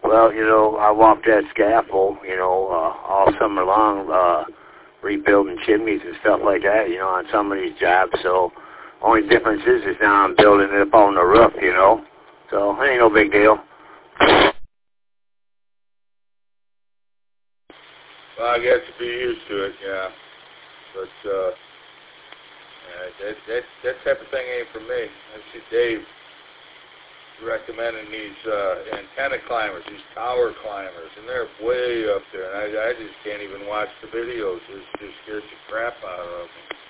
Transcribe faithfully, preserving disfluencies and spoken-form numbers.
Well, you know, I walked that scaffold, you know, uh, all summer long, uh, rebuilding chimneys and stuff like that, you know, on some of these jobs. So, only difference is, is now I'm building it up on the roof, you know. So, it ain't no big deal. Well, I guess to be used to it, yeah. But, uh, yeah, that, that, that type of thing ain't for me. I see Dave recommending these uh, antenna climbers, these tower climbers, and they're way up there. And I, I just can't even watch the videos. It just scares the crap out of me.